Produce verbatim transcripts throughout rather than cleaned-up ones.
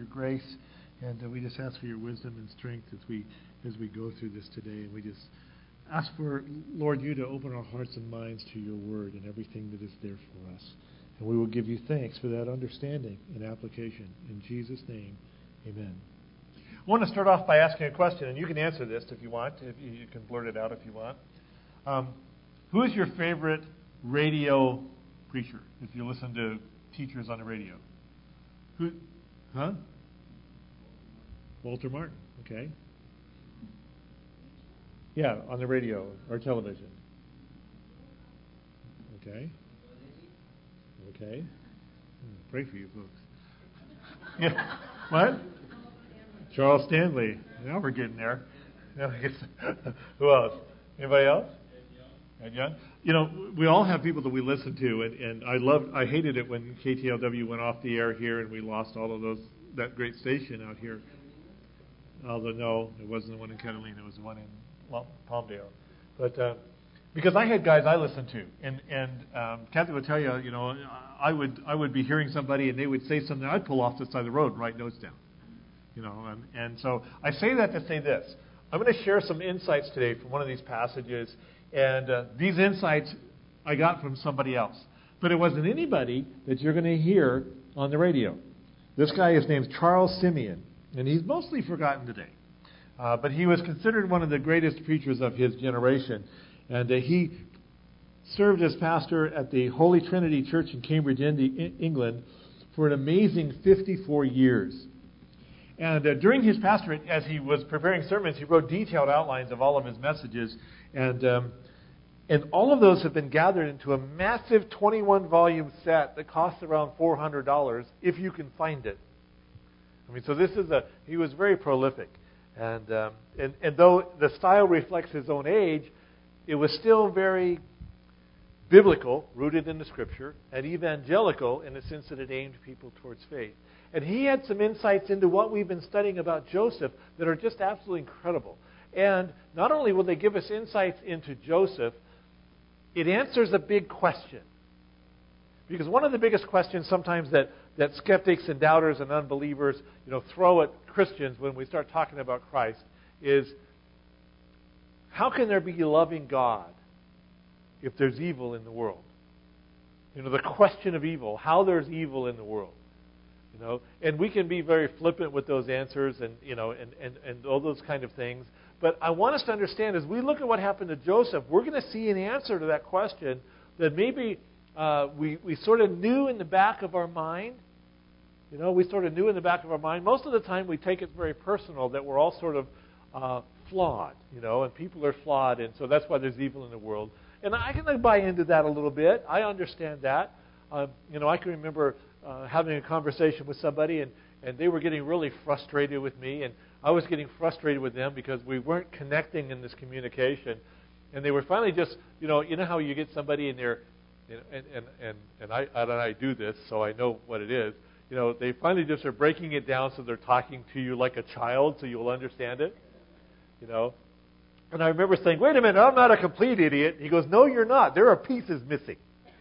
grace. And uh, we just ask for your wisdom and strength as we as we go through this today. And we just ask for, Lord, you to open our hearts and minds to your word and everything that is there for us. And we will give you thanks for that understanding and application. In Jesus' name, amen. I want to start off by asking a question, and you can answer this if you want. If you can blurt it out if you want. Um, who is your favorite radio preacher, if you listen to teachers on the radio? Who? Huh? Walter Martin. Okay. Yeah, on the radio or television. Okay. Okay. Hmm, pray for you folks. Yeah. What? Charles Stanley. Now we're getting there. Now we get who else? Anybody else? Ed Young. You know, we all have people that we listen to, and, and I loved, I hated it when K T L W went off the air here, and we lost all of those that great station out here. Although no, it wasn't the one in Catalina; it was the one in Palmdale. But uh, because I had guys I listened to, and and um, Kathy would tell you, you know, I would I would be hearing somebody, and they would say something, I'd pull off the side of the road and write notes down. You know, and, and so I say that to say this. I'm going to share some insights today from one of these passages, and uh, these insights I got from somebody else. But it wasn't anybody that you're going to hear on the radio. This guy is named Charles Simeon, and he's mostly forgotten today. Uh, but he was considered one of the greatest preachers of his generation, and uh, he served as pastor at the Holy Trinity Church in Cambridge, England, for an amazing fifty-four years. And uh, during his pastorate, as he was preparing sermons, he wrote detailed outlines of all of his messages. And um, and all of those have been gathered into a massive twenty-one volume set that costs around four hundred dollars if you can find it. I mean, so this is a, he was very prolific. And, um, and, and though the style reflects his own age, it was still very biblical, rooted in the Scripture, and evangelical in the sense that it aimed people towards faith. And he had some insights into what we've been studying about Joseph that are just absolutely incredible. And not only will they give us insights into Joseph, it answers a big question. Because one of the biggest questions sometimes that, that skeptics and doubters and unbelievers, you know, throw at Christians when we start talking about Christ is, how can there be a loving God if there's evil in the world? You know, the question of evil, how there's evil in the world. You know, and we can be very flippant with those answers and, you know, and, and, and all those kind of things. But I want us to understand, as we look at what happened to Joseph, we're going to see an answer to that question that maybe uh, we, we sort of knew in the back of our mind. You know, we sort of knew in the back of our mind. Most of the time we take it very personal that we're all sort of uh, flawed, you know, and people are flawed, and so that's why there's evil in the world. And I can buy into that a little bit. I understand that. Uh, you know, I can remember uh, having a conversation with somebody, and, and they were getting really frustrated with me, and I was getting frustrated with them because we weren't connecting in this communication. And they were finally just, you know, you know how you get somebody and they're, you know, and, and, and, and I, and I do this, so I know what it is. You know, they finally just are breaking it down so they're talking to you like a child so you'll understand it. You know. And I remember saying, wait a minute, I'm not a complete idiot. He goes, no, you're not. There are pieces missing.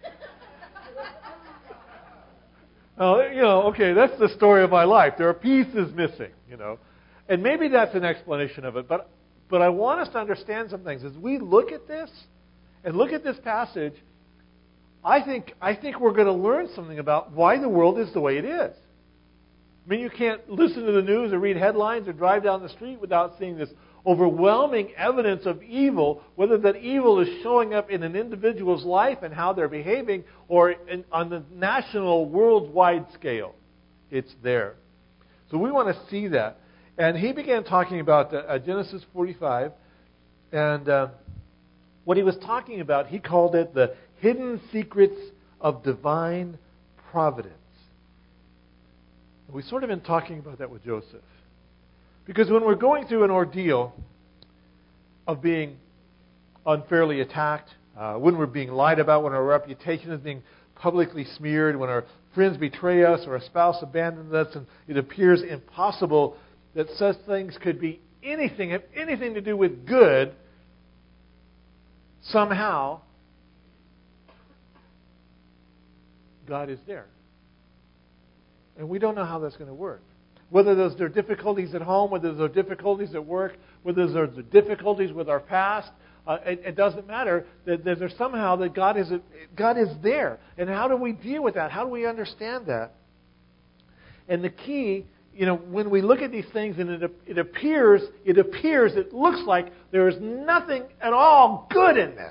Oh, you know, okay, that's the story of my life. There are pieces missing, you know. And maybe that's an explanation of it. But but I want us to understand some things. As we look at this and look at this passage, I think I think we're going to learn something about why the world is the way it is. I mean, you can't listen to the news or read headlines or drive down the street without seeing this overwhelming evidence of evil, whether that evil is showing up in an individual's life and how they're behaving, or in, on the national, worldwide scale. It's there. So we want to see that. And he began talking about uh, Genesis forty-five, and uh, what he was talking about, he called it the hidden secrets of divine providence. We've sort of been talking about that with Joseph. Because when we're going through an ordeal of being unfairly attacked, uh, when we're being lied about, when our reputation is being publicly smeared, when our friends betray us or a spouse abandons us, and it appears impossible that such things could be anything, have anything to do with good, somehow God is there. And we don't know how that's going to work. whether those are difficulties at home, whether those are difficulties at work, whether those are difficulties with our past. Uh, it, it doesn't matter. That, that there's somehow that God is God is there. And how do we deal with that? How do we understand that? And the key, you know, when we look at these things and it, it appears, it appears, it looks like there is nothing at all good in this.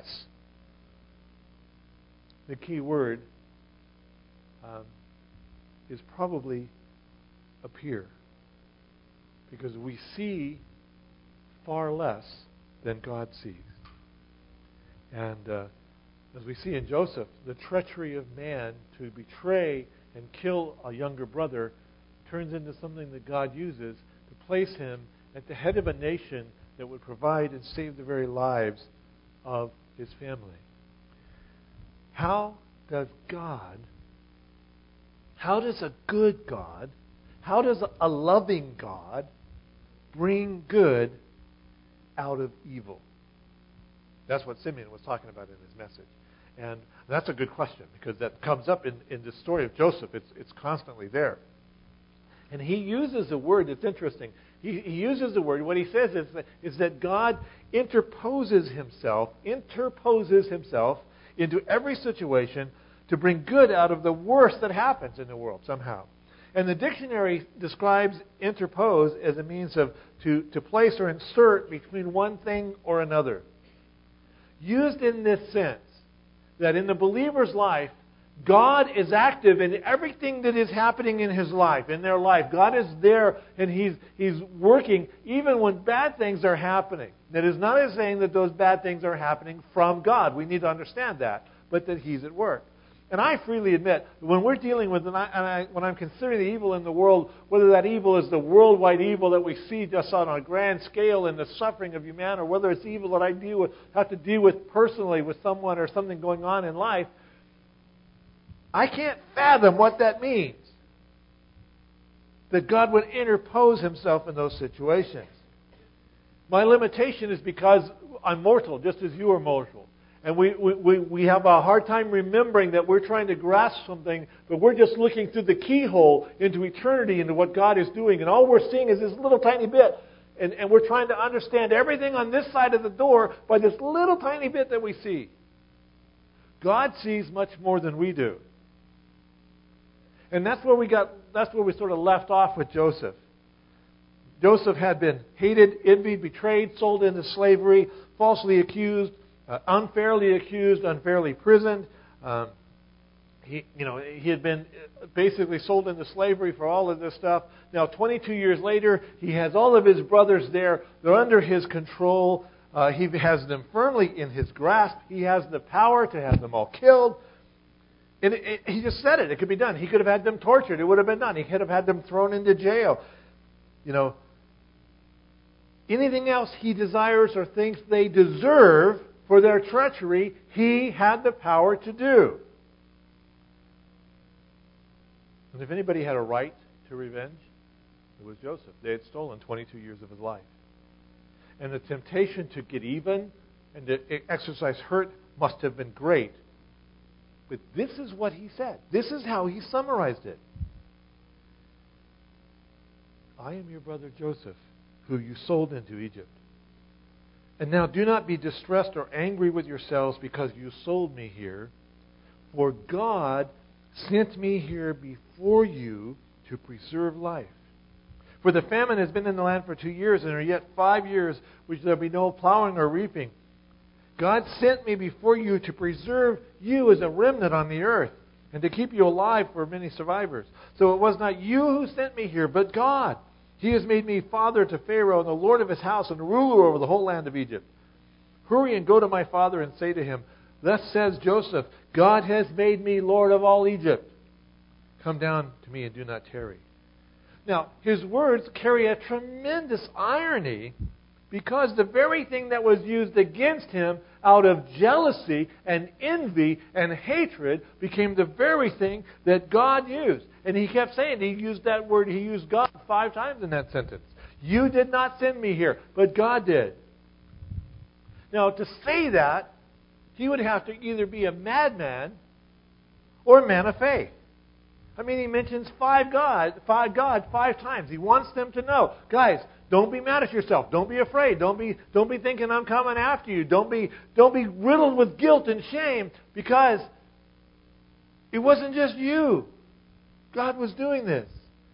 The key word um, is probably appear. Because we see far less than God sees. And uh, as we see in Joseph, the treachery of man to betray and kill a younger brother turns into something that God uses to place him at the head of a nation that would provide and save the very lives of his family. How does God, how does a good God, how does a loving God bring good out of evil? That's what Simeon was talking about in his message. And that's a good question, because that comes up in, in the story of Joseph. It's, it's constantly there. And he uses a word that's interesting. He, he uses the word, what he says is that, is that God interposes himself, interposes himself into every situation to bring good out of the worst that happens in the world somehow. And the dictionary describes interpose as a means of to, to place or insert between one thing or another. Used in this sense, that in the believer's life, God is active in everything that is happening in his life, in their life. God is there and He's He's working even when bad things are happening. That is not as saying that those bad things are happening from God. We need to understand that, but that He's at work. And I freely admit, when we're dealing with, and I, and I, when I'm considering the evil in the world, whether that evil is the worldwide evil that we see just on a grand scale in the suffering of humanity, or whether it's evil that I deal with, have to deal with personally with someone or something going on in life, I can't fathom what that means. That God would interpose Himself in those situations. My limitation is because I'm mortal, just as you are mortal. And we, we, we have a hard time remembering that we're trying to grasp something, but we're just looking through the keyhole into eternity, into what God is doing. And all we're seeing is this little tiny bit. And, and we're trying to understand everything on this side of the door by this little tiny bit that we see. God sees much more than we do. And that's where we got, that's where we sort of left off with Joseph. Joseph had been hated, envied, betrayed, sold into slavery, falsely accused, Uh, unfairly accused, unfairly imprisoned. Um, he, you know, he had been basically sold into slavery for all of this stuff. Now, twenty-two years later, he has all of his brothers there. They're under his control. Uh, he has them firmly in his grasp. He has the power to have them all killed. And it, it, he just said it. It could be done. He could have had them tortured. It would have been done. He could have had them thrown into jail. You know, anything else he desires or thinks they deserve for their treachery, he had the power to do. And if anybody had a right to revenge, it was Joseph. They had stolen twenty-two years of his life. And the temptation to get even and to exercise hurt must have been great. But this is what he said. This is how he summarized it. I am your brother Joseph, who you sold into Egypt. And now do not be distressed or angry with yourselves because you sold me here. For God sent me here before you to preserve life. For the famine has been in the land for two years, and are yet five years which there will be no plowing or reaping. God sent me before you to preserve you as a remnant on the earth, and to keep you alive for many survivors. So it was not you who sent me here, but God. He has made me father to Pharaoh and the lord of his house and ruler over the whole land of Egypt. Hurry and go to my father and say to him, thus says Joseph, God has made me lord of all Egypt. Come down to me and do not tarry. Now, his words carry a tremendous irony, because the very thing that was used against him out of jealousy and envy and hatred became the very thing that God used. And he kept saying, he used that word, he used God five times in that sentence. You did not send me here, but God did. Now, to say that, he would have to either be a madman or a man of faith. I mean, he mentions five God, five God five times. He wants them to know, guys, don't be mad at yourself. Don't be afraid. Don't be, don't be thinking I'm coming after you. Don't be, don't be riddled with guilt and shame, because it wasn't just you. God was doing this.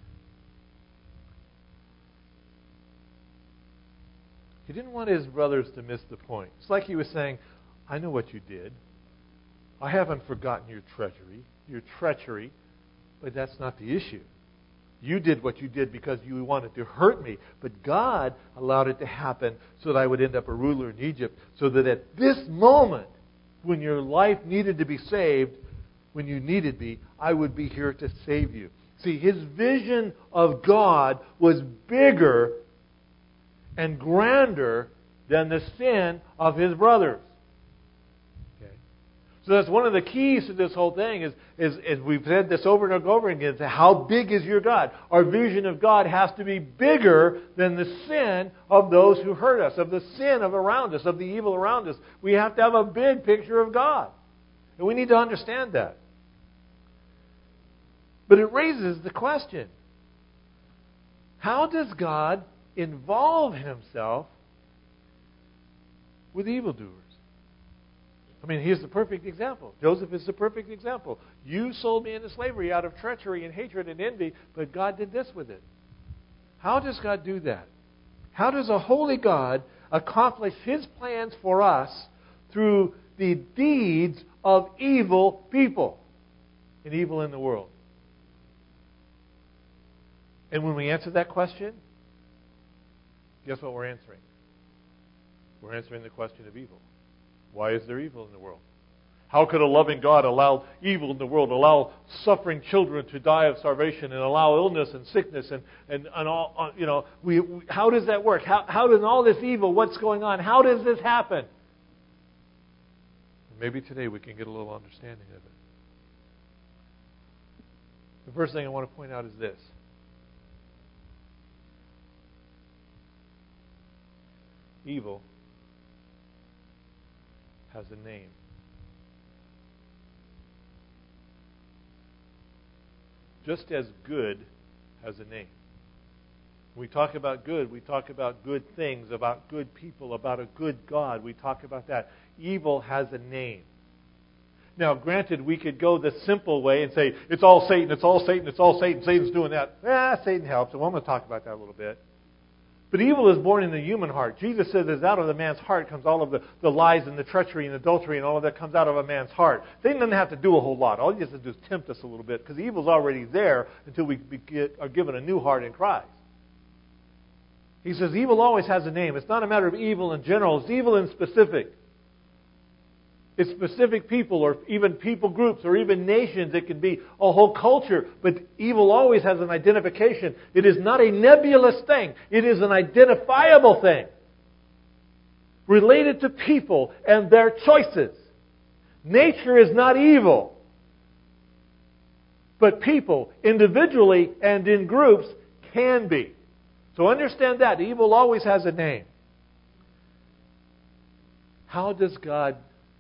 He didn't want his brothers to miss the point. It's like he was saying, I know what you did. I haven't forgotten your treachery, your treachery, but that's not the issue. You did what you did because you wanted to hurt me, but God allowed it to happen so that I would end up a ruler in Egypt, so that at this moment, when your life needed to be saved, when you needed me, I would be here to save you. See, his vision of God was bigger and grander than the sin of his brothers. Okay. So that's one of the keys to this whole thing, is, is, is we've said this over and over again, is how big is your God? Our vision of God has to be bigger than the sin of those who hurt us, of the sin of around us, of the evil around us. We have to have a big picture of God. And we need to understand that. But it raises the question, how does God involve himself with evildoers? I mean, here's the perfect example. Joseph is the perfect example. You sold me into slavery out of treachery and hatred and envy, but God did this with it. How does God do that? How does a holy God accomplish his plans for us through the deeds of evil people and evil in the world? And when we answer that question, guess what we're answering? We're answering the question of evil. Why is there evil in the world? How could a loving God allow evil in the world, allow suffering children to die of starvation, and allow illness and sickness and, and, and all, you know, we, we, how does that work? How, how does all this evil, what's going on, how does this happen? Maybe today we can get a little understanding of it. The first thing I want to point out is this. Evil has a name. Just as good has a name. When we talk about good, we talk about good things, about good people, about a good God. We talk about that. Evil has a name. Now, granted, we could go the simple way and say, it's all Satan, it's all Satan, it's all Satan, Satan's doing that. Ah, Satan helps. And I'm going to talk about that a little bit. But evil is born in the human heart. Jesus says that out of the man's heart comes all of the, the lies and the treachery and adultery, and all of that comes out of a man's heart. Satan doesn't have to do a whole lot. All he has to do is tempt us a little bit, because evil's already there until we get, are given a new heart in Christ. He says evil always has a name. It's not a matter of evil in general. It's evil in specific. It's specific people, or even people groups, or even nations. It can be a whole culture. But evil always has an identification. It is not a nebulous thing. It is an identifiable thing. Related to people and their choices. Nature is not evil. But people, individually and in groups, can be. So understand that. Evil always has a name. How does God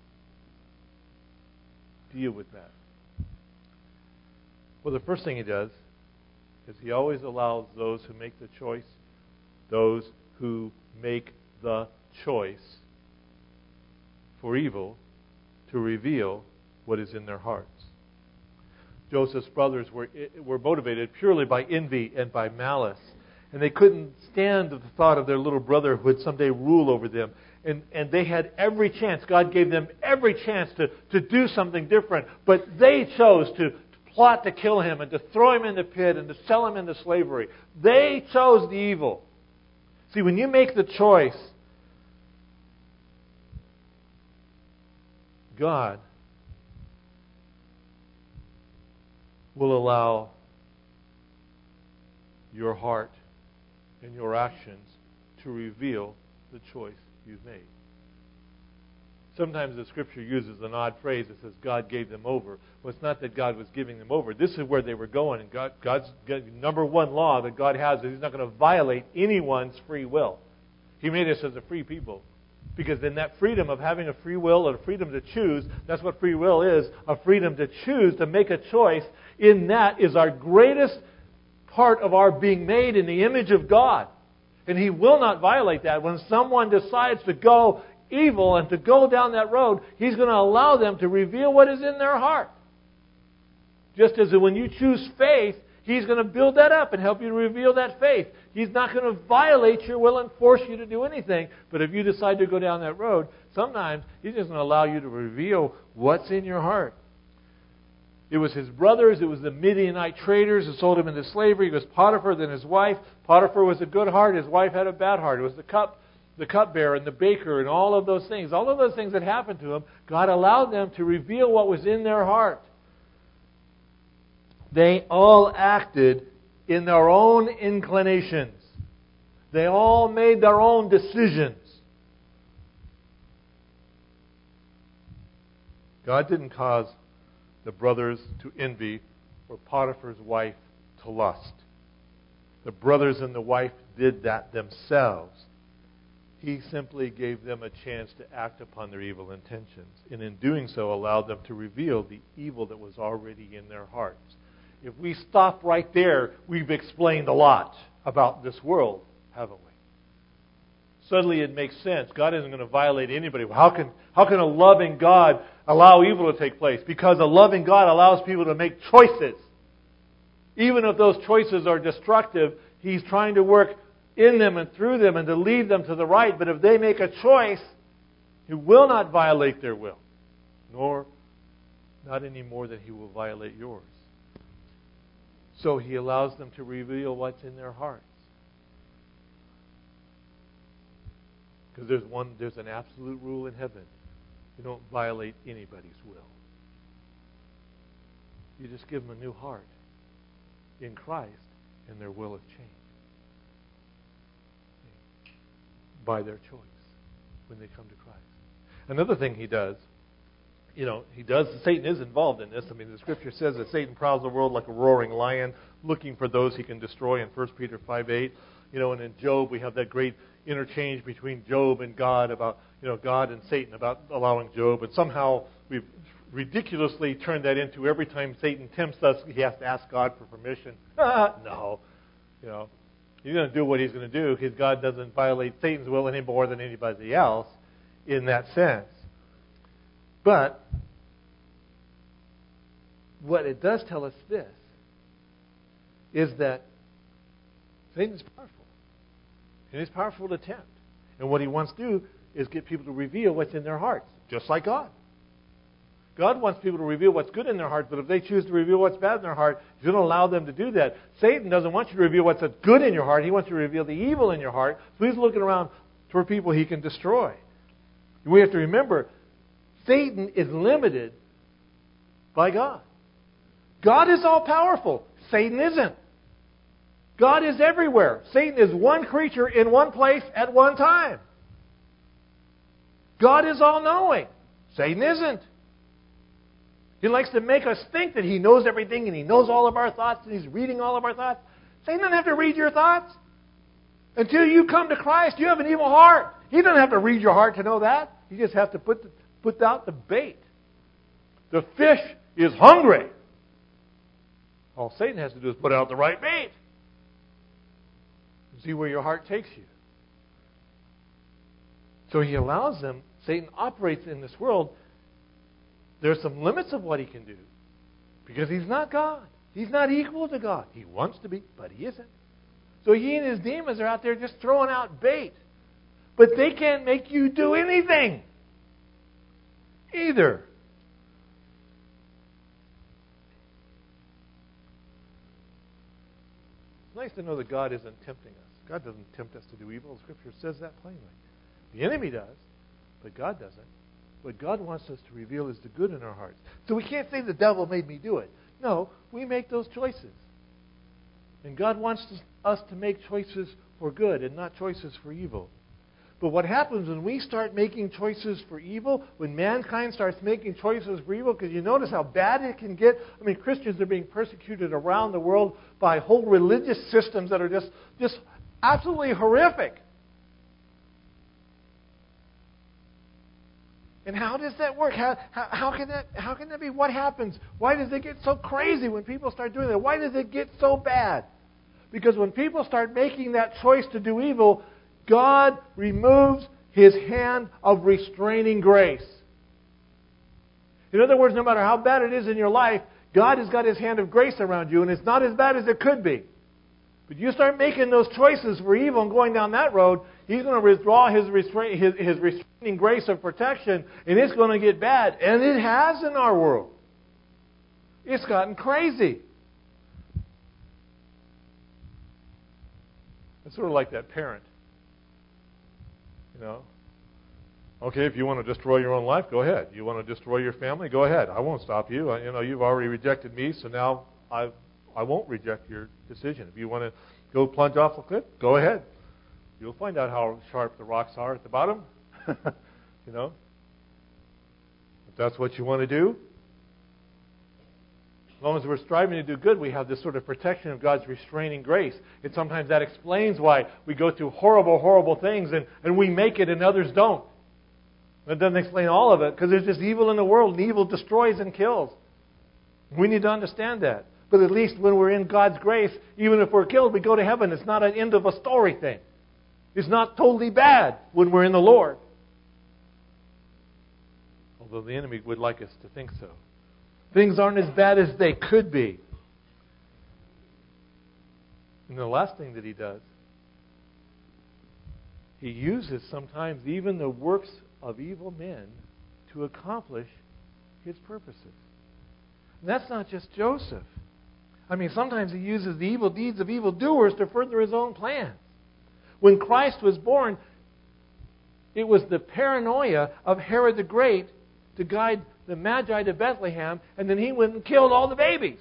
deal with that? Well, the first thing he does is he always allows those who make the choice, those who make the choice for evil, to reveal what is in their hearts. Joseph's brothers were, were motivated purely by envy and by malice. And they couldn't stand the thought of their little brother who would someday rule over them. And, and they had every chance. God gave them every chance to, to do something different. But they chose to, to plot to kill him and to throw him in the pit and to sell him into slavery. They chose the evil. See, when you make the choice, God will allow your heart and your actions to reveal the choice you've made. Sometimes the Scripture uses an odd phrase that says God gave them over. Well, it's not that God was giving them over. This is where they were going. And God, God's number one law that God has is He's not going to violate anyone's free will. He made us as a free people. Because in that freedom of having a free will and a freedom to choose, that's what free will is, a freedom to choose, to make a choice. In that is our greatest part of our being made in the image of God. And He will not violate that. When someone decides to go evil and to go down that road, He's going to allow them to reveal what is in their heart. Just as when you choose faith, He's going to build that up and help you to reveal that faith. He's not going to violate your will and force you to do anything. But if you decide to go down that road, sometimes He's just going to allow you to reveal what's in your heart. It was his brothers, it was the Midianite traders who sold him into slavery. It was Potiphar, then his wife. Potiphar was a good heart, his wife had a bad heart. It was the cup, the cupbearer and the baker and all of those things. All of those things that happened to him, God allowed them to reveal what was in their heart. They all acted in their own inclinations. They all made their own decisions. God didn't cause the brothers to envy or Potiphar's wife to lust. The brothers and the wife did that themselves. He simply gave them a chance to act upon their evil intentions, and in doing so allowed them to reveal the evil that was already in their hearts. If we stop right there, we've explained a lot about this world, haven't we? Suddenly it makes sense. God isn't going to violate anybody. How can, how can a loving God allow evil to take place? Because a loving God allows people to make choices. Even if those choices are destructive, He's trying to work in them and through them and to lead them to the right. But if they make a choice, He will not violate their will. Nor, not any more than He will violate yours. So He allows them to reveal what's in their hearts. Because there's one, there's an absolute rule in heaven. You don't violate anybody's will. You just give them a new heart in Christ, and their will is changed by their choice when they come to Christ. Another thing He does, you know, He does, Satan is involved in this. I mean, the Scripture says that Satan prowls the world like a roaring lion, looking for those he can destroy in First Peter five eight. You know, and in Job we have that great interchange between Job and God about, you know, God and Satan about allowing Job. And somehow we've ridiculously turned that into every time Satan tempts us, he has to ask God for permission. No. You know, He's going to do what He's going to do because God doesn't violate Satan's will any more than anybody else in that sense. But what it does tell us this is that Satan is powerful. And he's powerful to tempt. And what he wants to do is get people to reveal what's in their hearts, just like God. God wants people to reveal what's good in their heart, but if they choose to reveal what's bad in their heart, He's going to allow them to do that. Satan doesn't want you to reveal what's good in your heart. He wants you to reveal the evil in your heart. So he's looking around for people he can destroy. We have to remember, Satan is limited by God. God is all-powerful. Satan isn't. God is everywhere. Satan is one creature in one place at one time. God is all-knowing. Satan isn't. He likes to make us think that he knows everything and he knows all of our thoughts and he's reading all of our thoughts. Satan doesn't have to read your thoughts. Until you come to Christ, you have an evil heart. He doesn't have to read your heart to know that. You just have to put, the, put out the bait. The fish is hungry. All Satan has to do is put out the right bait. See where your heart takes you. So he allows them. Satan operates in this world. There are some limits of what he can do. Because he's not God. He's not equal to God. He wants to be, but he isn't. So he and his demons are out there just throwing out bait. But they can't make you do anything. Either. It's nice to know that God isn't tempting us. God doesn't tempt us to do evil. The Scripture says that plainly. The enemy does, but God doesn't. What God wants us to reveal is the good in our hearts. So we can't say the devil made me do it. No, we make those choices. And God wants us to make choices for good and not choices for evil. But what happens when we start making choices for evil, when mankind starts making choices for evil, because you notice how bad it can get. I mean, Christians are being persecuted around the world by whole religious systems that are just, just absolutely horrific. And how does that work? How, how, how can that how can that be? What happens? Why does it get so crazy when people start doing that? Why does it get so bad? Because when people start making that choice to do evil, God removes His hand of restraining grace. In other words, no matter how bad it is in your life, God has got His hand of grace around you, and it's not as bad as it could be. But you start making those choices for evil and going down that road, He's going to withdraw His, restrain, his, his restraining grace of protection, and it's going to get bad. And it has in our world. It's gotten crazy. It's sort of like that parent. You know, okay, if you want to destroy your own life, go ahead. You want to destroy your family, go ahead. I won't stop you. I, you know, you've already rejected me, so now I I won't reject your decision. If you want to go plunge off a cliff, go ahead. You'll find out how sharp the rocks are at the bottom. You know, if that's what you want to do. As long as we're striving to do good, we have this sort of protection of God's restraining grace. And sometimes that explains why we go through horrible, horrible things and, and we make it and others don't. That doesn't explain all of it, because there's just evil in the world, and evil destroys and kills. We need to understand that. But at least when we're in God's grace, even if we're killed, we go to heaven. It's not an end of a story thing. It's not totally bad when we're in the Lord. Although the enemy would like us to think so. Things aren't as bad as they could be. And the last thing that He does, He uses sometimes even the works of evil men to accomplish His purposes. And that's not just Joseph. I mean, sometimes He uses the evil deeds of evildoers to further His own plans. When Christ was born, it was the paranoia of Herod the Great to guide the Magi to Bethlehem, and then he went and killed all the babies.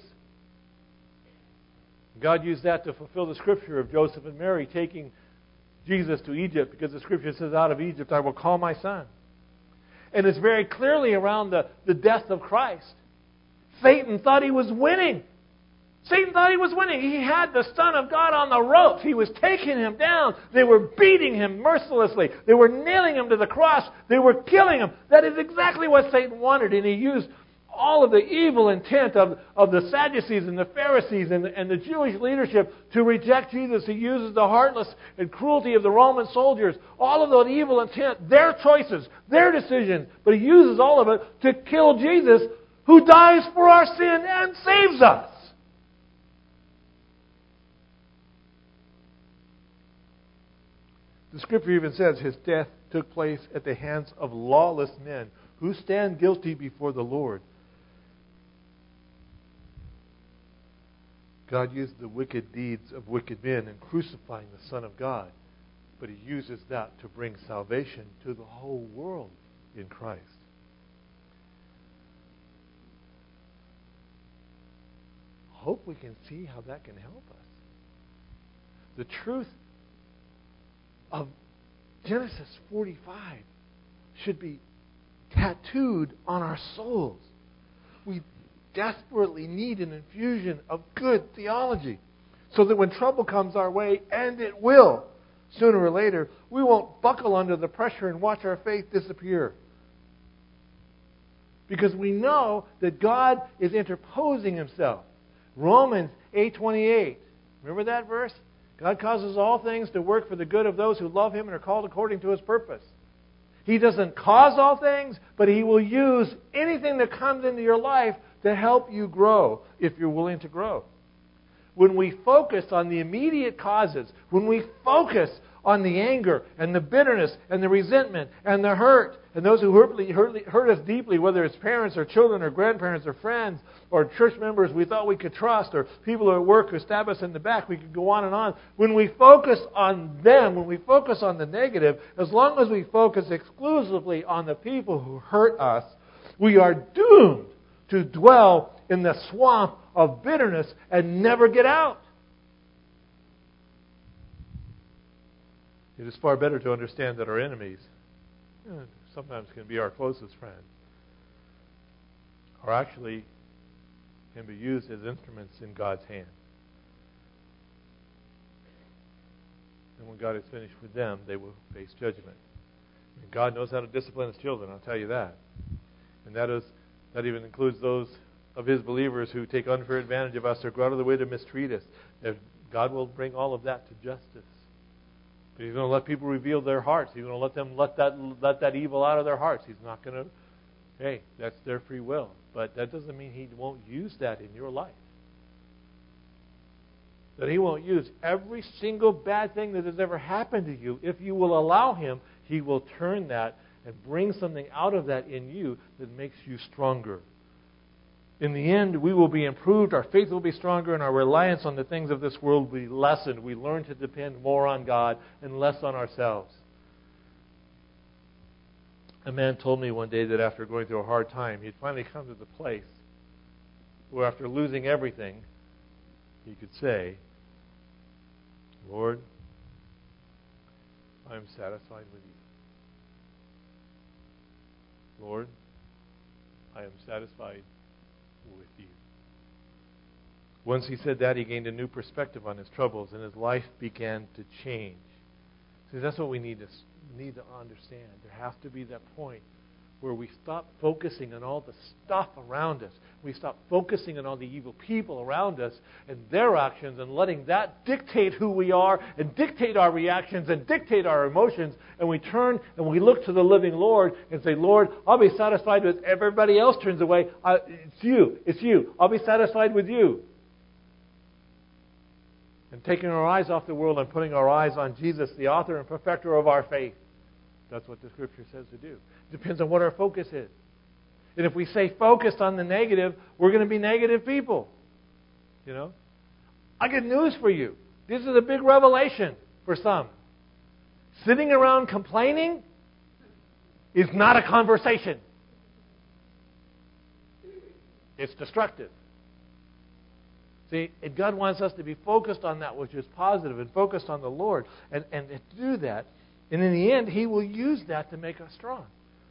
God used that to fulfill the scripture of Joseph and Mary taking Jesus to Egypt, because the scripture says, out of Egypt I will call my son. And it's very clearly around the, the death of Christ. Satan thought he was winning. Satan thought he was winning. He had the Son of God on the ropes. He was taking Him down. They were beating Him mercilessly. They were nailing Him to the cross. They were killing Him. That is exactly what Satan wanted. And he used all of the evil intent of, of the Sadducees and the Pharisees and the, and the Jewish leadership to reject Jesus. He uses the heartless and cruelty of the Roman soldiers. All of that evil intent, their choices, their decisions. But he uses all of it to kill Jesus, who dies for our sin and saves us. The Scripture even says His death took place at the hands of lawless men who stand guilty before the Lord. God used the wicked deeds of wicked men in crucifying the Son of God, but He uses that to bring salvation to the whole world in Christ. I hope we can see how that can help us. The truth of Genesis forty-five should be tattooed on our souls. We desperately need an infusion of good theology so that when trouble comes our way, and it will, sooner or later, we won't buckle under the pressure and watch our faith disappear. Because we know that God is interposing Himself. Romans eight twenty-eight. Remember that verse? God causes all things to work for the good of those who love Him and are called according to His purpose. He doesn't cause all things, but He will use anything that comes into your life to help you grow, if you're willing to grow. When we focus on the immediate causes, when we focus on the anger and the bitterness and the resentment and the hurt, and those who hurt, hurt, hurt us deeply, whether it's parents or children or grandparents or friends or church members we thought we could trust, or people at work who stab us in the back, we could go on and on. When we focus on them, when we focus on the negative, as long as we focus exclusively on the people who hurt us, we are doomed to dwell in the swamp of bitterness and never get out. It is far better to understand that our enemies, sometimes can be our closest friends, are actually can be used as instruments in God's hand. And when God is finished with them, they will face judgment. God knows how to discipline His children, I'll tell you that. And that is that even includes those of His believers who take unfair advantage of us or go out of the way to mistreat us. That God will bring all of that to justice. But He's going to let people reveal their hearts. He's going to let them let that let that evil out of their hearts. He's not going to, hey, that's their free will. But that doesn't mean He won't use that in your life. That He won't use every single bad thing that has ever happened to you. If you will allow Him, He will turn that and bring something out of that in you that makes you stronger. In the end, we will be improved, our faith will be stronger, and our reliance on the things of this world will be lessened. We learn to depend more on God and less on ourselves. A man told me one day that after going through a hard time, he'd finally come to the place where after losing everything, he could say, Lord, I am satisfied with you. Lord, I am satisfied with you. Once he said that, he gained a new perspective on his troubles, and his life began to change. See, that's what we need to need to understand. There has to be that point where we stop focusing on all the stuff around us. We stop focusing on all the evil people around us and their actions and letting that dictate who we are and dictate our reactions and dictate our emotions. And we turn and we look to the living Lord and say, Lord, I'll be satisfied with everybody else turns away. I, it's you. It's you. I'll be satisfied with you. And taking our eyes off the world and putting our eyes on Jesus, the author and perfecter of our faith. That's what the Scripture says to do. It depends on what our focus is. And if we say focused on the negative, we're going to be negative people. You know? I got news for you. This is a big revelation for some. Sitting around complaining is not a conversation. It's destructive. See, God wants us to be focused on that which is positive and focused on the Lord. And, and to do that, and in the end, He will use that to make us strong.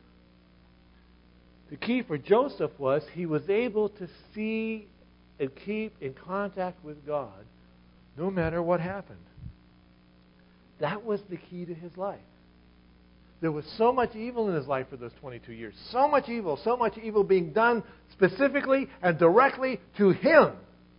The key for Joseph was he was able to see and keep in contact with God no matter what happened. That was the key to his life. There was so much evil in his life for those twenty-two years. So much evil, so much evil being done specifically and directly to him.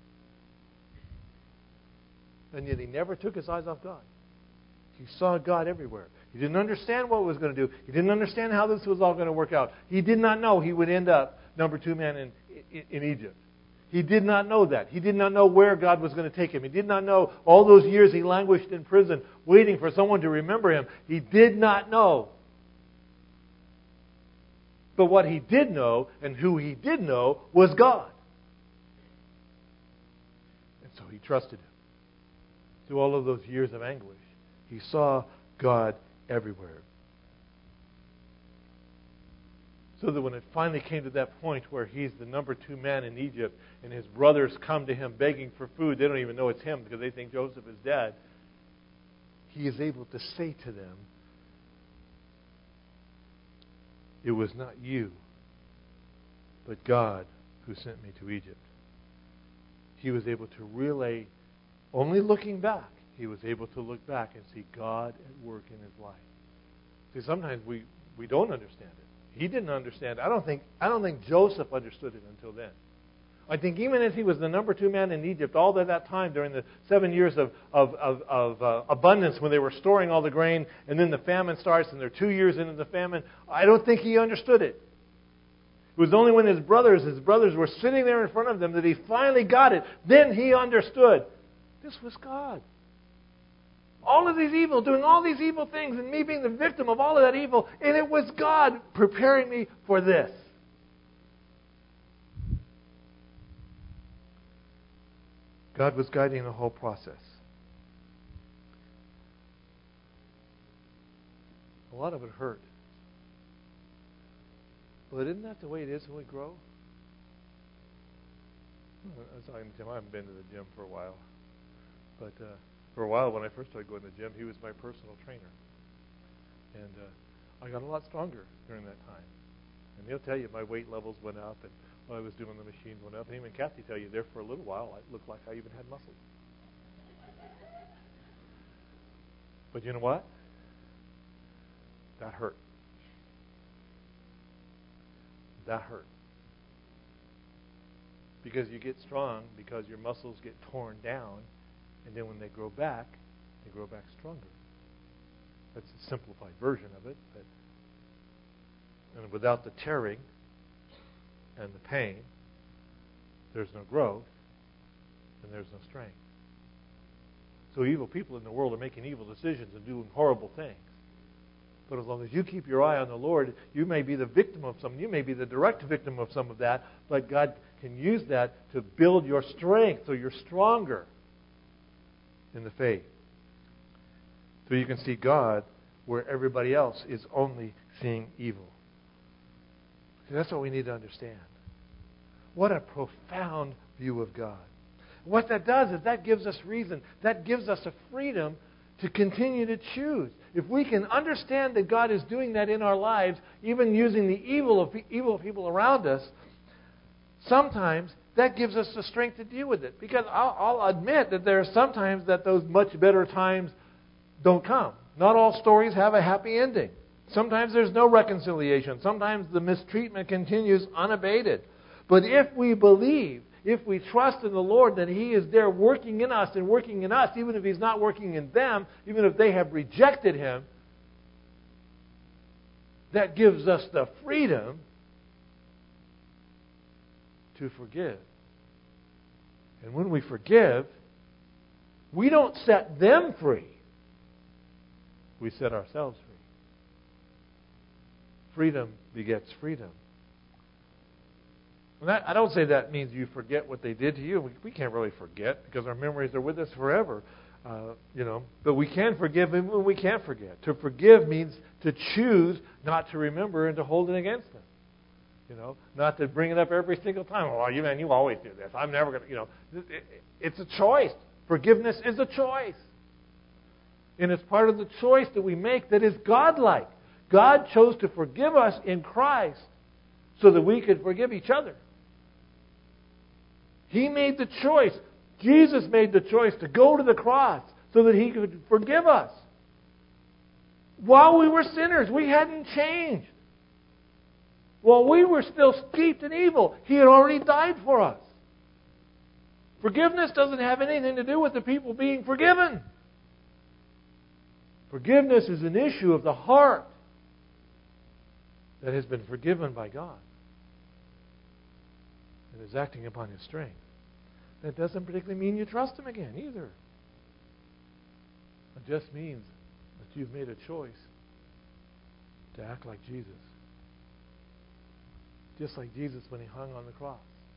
And yet he never took his eyes off God. He saw God everywhere. He didn't understand what it was going to do. He didn't understand how this was all going to work out. He did not know he would end up number two man in, in, in Egypt. He did not know that. He did not know where God was going to take him. He did not know all those years he languished in prison waiting for someone to remember him. He did not know. But what he did know and who he did know was God. And so he trusted Him. Through all of those years of anguish, he saw God everywhere. So that when it finally came to that point where he's the number two man in Egypt and his brothers come to him begging for food, they don't even know it's him because they think Joseph is dead, he is able to say to them, it was not you, but God who sent me to Egypt. He was able to relay, only looking back, he was able to look back and see God at work in his life. See, sometimes we, we don't understand it. He didn't understand. I don't think I don't think Joseph understood it until then. I think even as he was the number two man in Egypt, all at that time during the seven years of, of, of, of uh, abundance when they were storing all the grain, and then the famine starts and they're two years into the famine, I don't think he understood it. It was only when his brothers, his brothers were sitting there in front of them that he finally got it. Then he understood. This was God. All of these evil, doing all these evil things, and me being the victim of all of that evil, and it was God preparing me for this. God was guiding the whole process. A lot of it hurt. But isn't that the way it is when we grow? I was talking to Tim. I haven't been to the gym for a while. But uh, for a while, when I first started going to the gym, he was my personal trainer. And uh, I got a lot stronger during that time. And he'll tell you my weight levels went up, and what I was doing, the machines went up. And even Kathy tell you there for a little while, it looked like I even had muscles. But you know what? That hurt. that hurt. Because you get strong because your muscles get torn down, and then when they grow back, they grow back stronger. That's a simplified version of it. But and without the tearing and the pain, there's no growth and there's no strength. So evil people in the world are making evil decisions and doing horrible things. But as long as you keep your eye on the Lord, you may be the victim of some, you may be the direct victim of some of that, but God can use that to build your strength so you're stronger in the faith. So you can see God where everybody else is only seeing evil. See, that's what we need to understand. What a profound view of God. What that does is that gives us reason. That gives us a freedom to continue to choose. If we can understand that God is doing that in our lives, even using the evil of evil people around us, sometimes that gives us the strength to deal with it. Because I'll, I'll admit that there are sometimes that those much better times don't come. Not all stories have a happy ending. Sometimes there's no reconciliation. Sometimes the mistreatment continues unabated. But if we believe, if we trust in the Lord that He is there working in us and working in us, even if He's not working in them, even if they have rejected Him, that gives us the freedom to forgive. And when we forgive, we don't set them free. We set ourselves free. Freedom begets freedom. And that, I don't say that means you forget what they did to you. We, we can't really forget because our memories are with us forever. Uh, you know, but we can forgive even when we can't forget. To forgive means to choose not to remember and to hold it against them. You know, not to bring it up every single time. Oh, you man, you always do this. I'm never going to. You know, it, it, it's a choice. Forgiveness is a choice, and it's part of the choice that we make that is godlike. God chose to forgive us in Christ so that we could forgive each other. He made the choice. Jesus made the choice to go to the cross so that He could forgive us. While we were sinners, we hadn't changed. While we were still steeped in evil, He had already died for us. Forgiveness doesn't have anything to do with the people being forgiven. Forgiveness is an issue of the heart that has been forgiven by God and is acting upon His strength. That doesn't particularly mean you trust Him again either. It just means that you've made a choice to act like Jesus. Just like Jesus when He hung on the cross.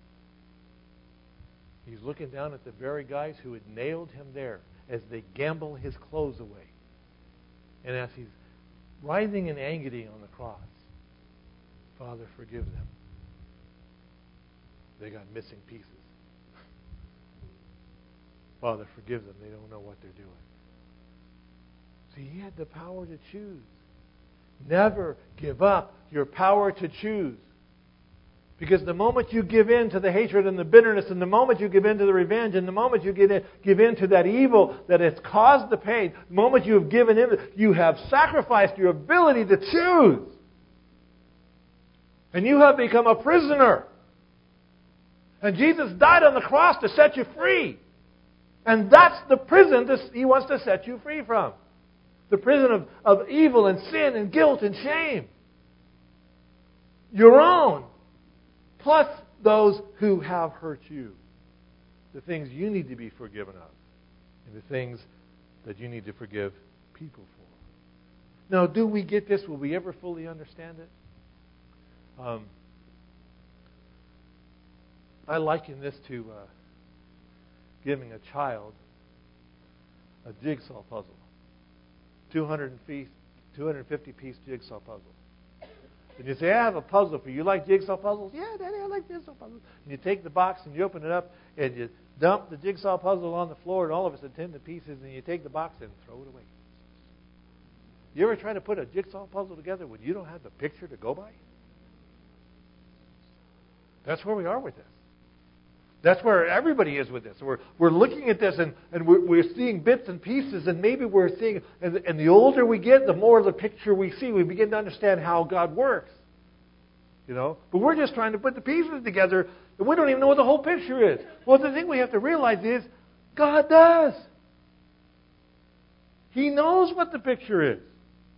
He's looking down at the very guys who had nailed Him there as they gamble His clothes away. And as He's writhing in agony on the cross, Father, forgive them. They got missing pieces. Father, forgive them. They don't know what they're doing. See, He had the power to choose. Never give up your power to choose. Because the moment you give in to the hatred and the bitterness, and the moment you give in to the revenge, and the moment you give in, give in to that evil that has caused the pain, the moment you have given in, you have sacrificed your ability to choose. And you have become a prisoner. And Jesus died on the cross to set you free. And that's the prison that He wants to set you free from. The prison of, of evil and sin and guilt and shame. Your own. Plus those who have hurt you. The things you need to be forgiven of. And the things that you need to forgive people for. Now, do we get this? Will we ever fully understand it? Um, I liken this to uh, giving a child a jigsaw puzzle. two hundred fifty piece jigsaw puzzle. And you say, I have a puzzle for you. You like jigsaw puzzles? Yeah, Daddy, I like jigsaw puzzles. And you take the box and you open it up and you dump the jigsaw puzzle on the floor and all of it's ten to pieces and you take the box and throw it away. You ever try to put a jigsaw puzzle together when you don't have the picture to go by? That's where we are with this. That's where everybody is with this. We're, we're looking at this and, and we're, we're seeing bits and pieces, and maybe we're seeing, and, and the older we get, the more the picture we see. We begin to understand how God works. you know. But we're just trying to put the pieces together, and we don't even know what the whole picture is. Well, the thing we have to realize is, God does. He knows what the picture is.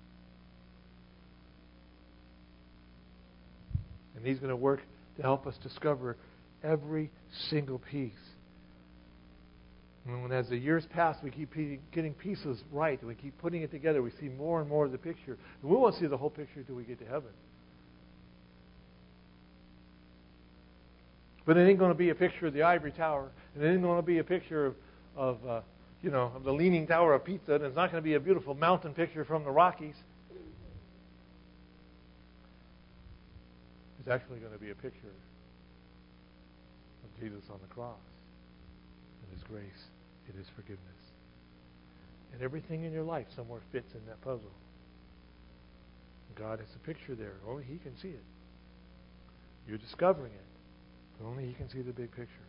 And He's going to work to help us discover every single piece. And when, as the years pass, we keep getting pieces right, and we keep putting it together, we see more and more of the picture. And we won't see the whole picture until we get to heaven. But it ain't going to be a picture of the ivory tower, and it ain't going to be a picture of, of uh, you know, of the Leaning Tower of Pisa, and it's not going to be a beautiful mountain picture from the Rockies. It's actually going to be a picture of Jesus on the cross and His grace. It is forgiveness. And everything in your life somewhere fits in that puzzle. God has a picture there. Only He can see it. You're discovering it. But only He can see the big picture.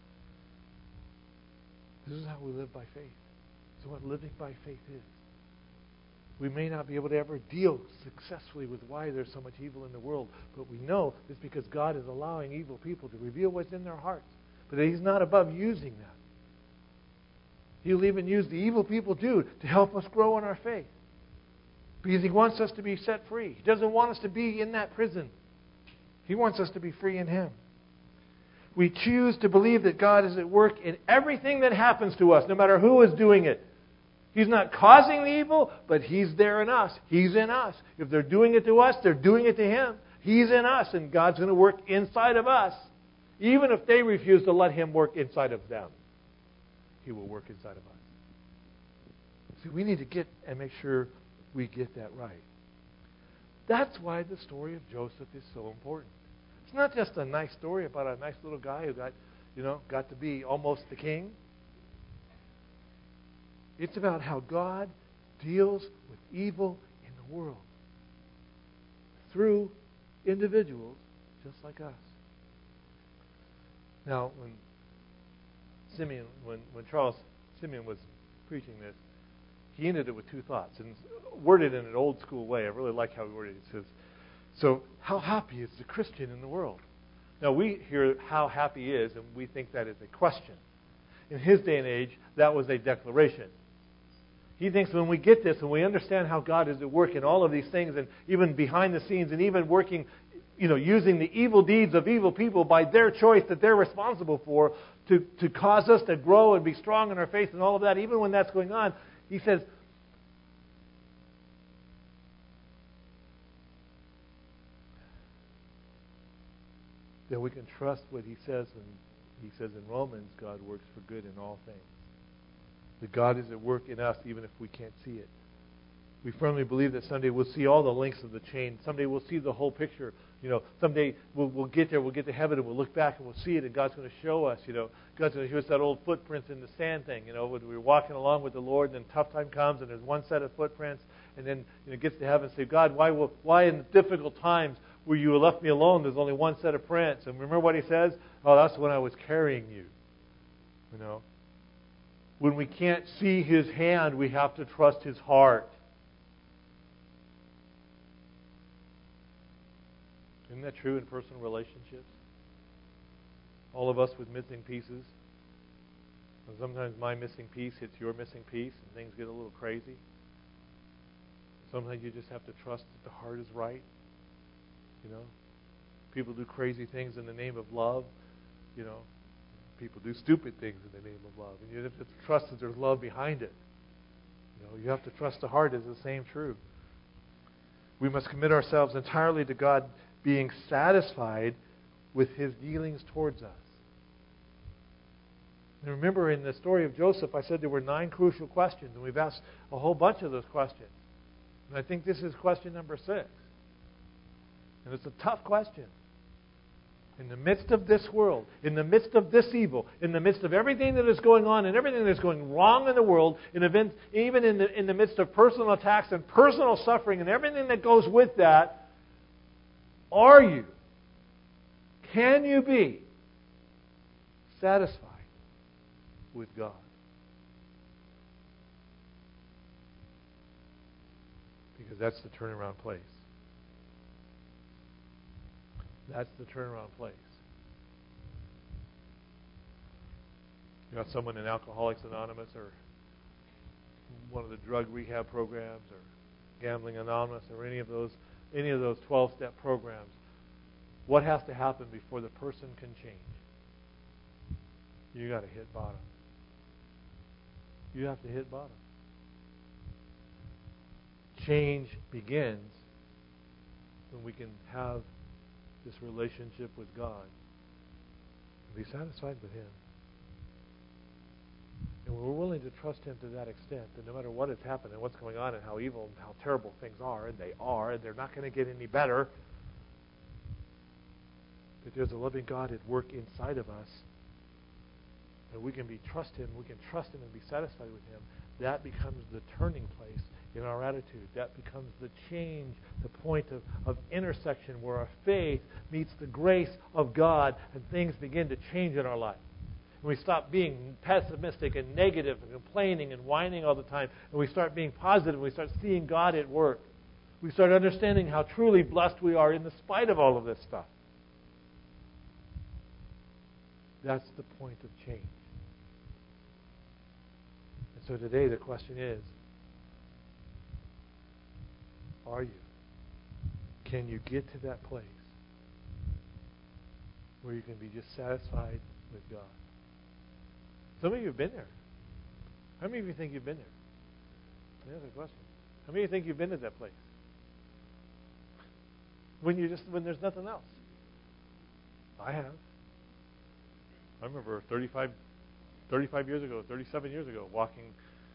This is how we live by faith. This is what living by faith is. We may not be able to ever deal successfully with why there's so much evil in the world, but we know it's because God is allowing evil people to reveal what's in their hearts. But He's not above using that. He'll even use the evil people do to help us grow in our faith. Because He wants us to be set free. He doesn't want us to be in that prison. He wants us to be free in Him. We choose to believe that God is at work in everything that happens to us, no matter who is doing it. He's not causing the evil, but He's there in us. He's in us. If they're doing it to us, they're doing it to Him. He's in us, and God's going to work inside of us. Even if they refuse to let Him work inside of them, He will work inside of us. See, we need to get and make sure we get that right. That's why the story of Joseph is so important. It's not just a nice story about a nice little guy who got, you know, got to be almost the king. It's about how God deals with evil in the world through individuals just like us. Now, when Simeon, when, when Charles Simeon was preaching this, he ended it with two thoughts and worded in an old school way. I really like how he worded it. He says, so how happy is the Christian in the world? Now, we hear how happy he is, and we think that is a question. In his day and age, that was a declaration. He thinks when we get this and we understand how God is at work in all of these things, and even behind the scenes, and even working, you know, using the evil deeds of evil people by their choice that they're responsible for to, to cause us to grow and be strong in our faith and all of that, even when that's going on, he says, that we can trust what he says when he says in Romans, God works for good in all things. That God is at work in us even if we can't see it. We firmly believe that someday we'll see all the links of the chain. Someday we'll see the whole picture. You know, someday we'll, we'll get there, we'll get to heaven, and we'll look back and we'll see it, and God's going to show us, you know. God's going to show us that old footprints in the sand thing, you know, when we're walking along with the Lord, and then tough time comes, and there's one set of footprints, and then, you know, gets to heaven and say, God, why will, why in difficult times where you left me alone, there's only one set of prints? And remember what he says? Oh, that's when I was carrying you. You know. When we can't see his hand, we have to trust his heart. Isn't that true in personal relationships? All of us with missing pieces. And sometimes my missing piece hits your missing piece, and things get a little crazy. Sometimes you just have to trust that the heart is right. You know, people do crazy things in the name of love. You know, people do stupid things in the name of love, and you have to trust that there's love behind it. You know, you have to trust the heart is the same true. We must commit ourselves entirely to God, being satisfied with His dealings towards us. And remember, in the story of Joseph, I said there were nine crucial questions, and we've asked a whole bunch of those questions. And I think this is question number six. And it's a tough question. In the midst of this world, in the midst of this evil, in the midst of everything that is going on and everything that is going wrong in the world, in event, even in the, in the midst of personal attacks and personal suffering and everything that goes with that, are you, can you be satisfied with God? Because that's the turnaround place. That's the turnaround place. You got someone in Alcoholics Anonymous or one of the drug rehab programs or Gambling Anonymous or any of those any of those twelve-step programs. What has to happen before the person can change? You got to hit bottom. You have to hit bottom. Change begins when we can have this relationship with God and be satisfied with Him. And when we're willing to trust Him to that extent, that no matter what has happened and what's going on and how evil and how terrible things are, and they are, and they're not going to get any better, that there's a loving God at work inside of us, and we can be trust Him, we can trust Him and be satisfied with Him, that becomes the turning place in our attitude. That becomes the change, the point of, of intersection where our faith meets the grace of God and things begin to change in our life. And we stop being pessimistic and negative and complaining and whining all the time, and we start being positive and we start seeing God at work. We start understanding how truly blessed we are in the spite of all of this stuff. That's the point of change. And so today the question is, are you? Can you get to that place where you can be just satisfied with God? Some of you have been there. How many of you think you've been there? That's a question. How many of you think you've been to that place? When you just when there's nothing else. I have. I remember thirty-five, thirty-five years ago, thirty-seven years ago, walking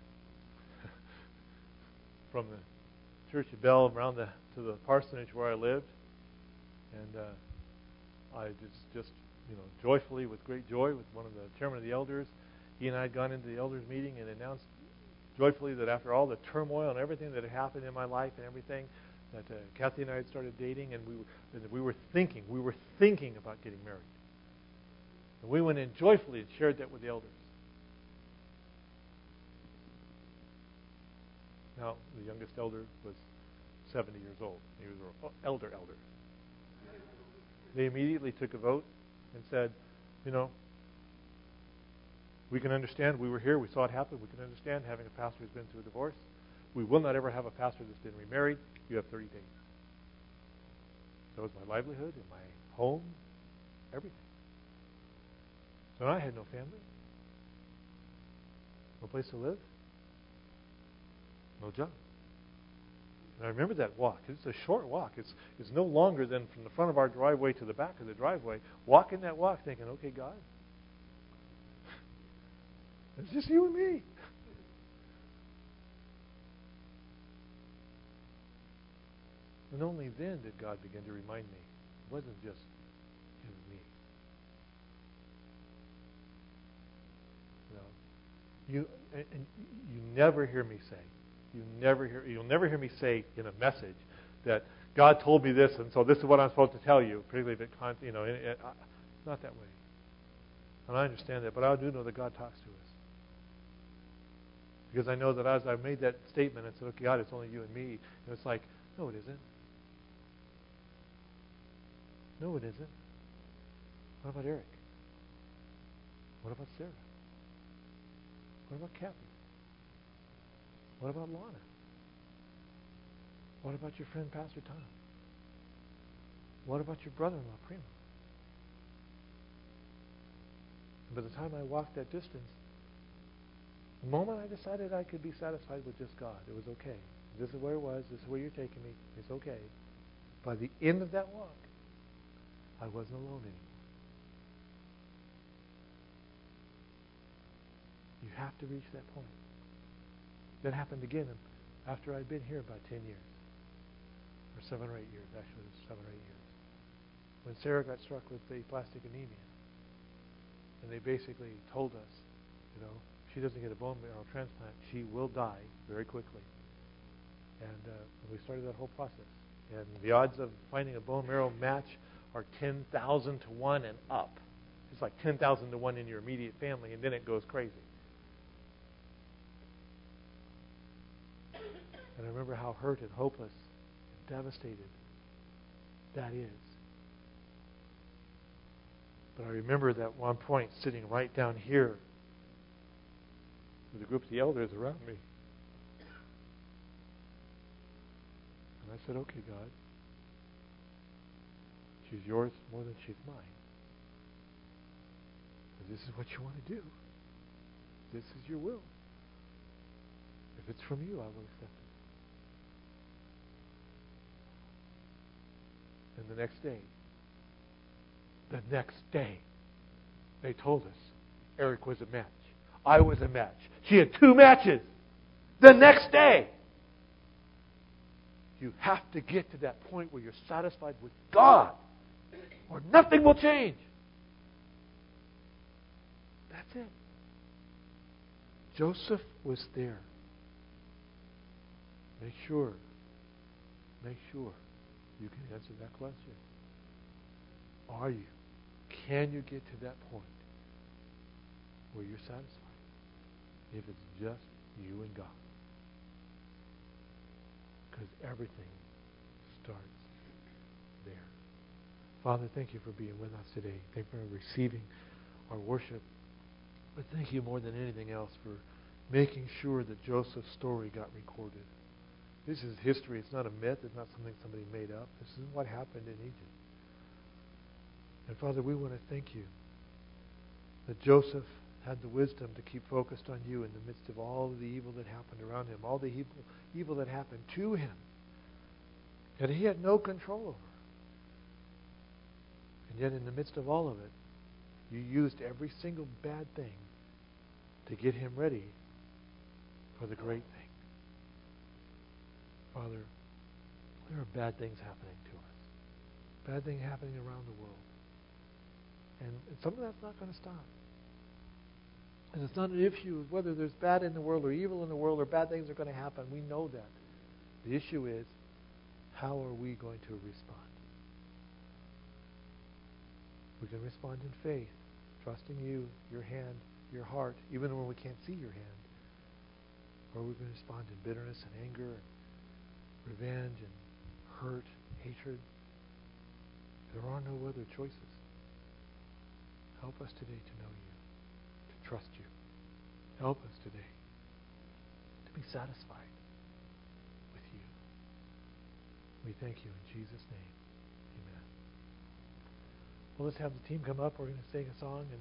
from the Church of Bell around the to the parsonage where I lived, and uh, I just just you know joyfully, with great joy, with one of the chairman of the elders, he and I had gone into the elders meeting and announced joyfully that after all the turmoil and everything that had happened in my life and everything, that uh, Kathy and I had started dating, and we were and we were thinking we were thinking about getting married, and we went in joyfully and shared that with the elders. Now, the youngest elder was seventy years old. He was an elder elder. They immediately took a vote and said, you know, we can understand. We were here. We saw it happen. We can understand having a pastor who's been through a divorce. We will not ever have a pastor that's been remarried. You have thirty days. So is my livelihood and my home, everything. So I had no family, no place to live, no job. And I remember that walk. It's a short walk. It's it's no longer than from the front of our driveway to the back of the driveway. Walking that walk thinking, okay, God, it's just you and me. And only then did God begin to remind me it wasn't just you and me. No. You and, and you never hear me say, you never hear you'll never hear me say in a message that God told me this, and so this is what I'm supposed to tell you. Particularly if it, you know, it, it, it's not that way. And I understand that, but I do know that God talks to us. Because I know that as I made that statement and said, okay, God, it's only you and me, and it's like, no, it isn't. No, it isn't. What about Eric? What about Sarah? What about Kathy? What about Lana? What about your friend Pastor Tom? What about your brother-in-law, Primo? And by the time I walked that distance, the moment I decided I could be satisfied with just God, it was okay. This is where it was. This is where you're taking me. It's okay. By the end of that walk, I wasn't alone anymore. You have to reach that point. That happened again after I'd been here about ten years. Or seven or eight years. Actually, it was seven or eight years. When Sarah got struck with aplastic anemia. And they basically told us, you know, if she doesn't get a bone marrow transplant, she will die very quickly. And uh, we started that whole process. And the odds of finding a bone marrow match are ten thousand to one and up. It's like ten thousand to one in your immediate family, and then it goes crazy. And I remember how hurt and hopeless and devastated that is. But I remember that one point sitting right down here with a group of the elders around me. And I said, okay, God, she's yours more than she's mine. If this is what you want to do, this is your will. If it's from you, I will accept it. And the next day, the next day, they told us Eric was a match. I was a match. She had two matches. The next day. You have to get to that point where you're satisfied with God, or nothing will change. That's it. Joseph was there. Make sure, make sure you can answer that question. Are you? Can you get to that point where you're satisfied? If it's just you and God. Because everything starts there. Father, thank you for being with us today. Thank you for receiving our worship. But thank you more than anything else for making sure that Joseph's story got recorded. This is history. It's not a myth. It's not something somebody made up. This is what happened in Egypt. And Father, we want to thank you that Joseph had the wisdom to keep focused on you in the midst of all of the evil that happened around him, all the evil, evil that happened to him, that he had no control over. And yet in the midst of all of it, you used every single bad thing to get him ready for the great thing. Father, there are bad things happening to us. Bad things happening around the world. And some of that's not going to stop. And it's not an issue of whether there's bad in the world or evil in the world or bad things are going to happen. We know that. The issue is, how are we going to respond? We can respond in faith, trusting you, your hand, your heart, even when we can't see your hand. Or we can respond in bitterness and anger and revenge and hurt, hatred. There are no other choices. Help us today to know you, to trust you. Help us today to be satisfied with you. We thank you in Jesus' name. Amen. Well, let's have the team come up. We're going to sing a song. And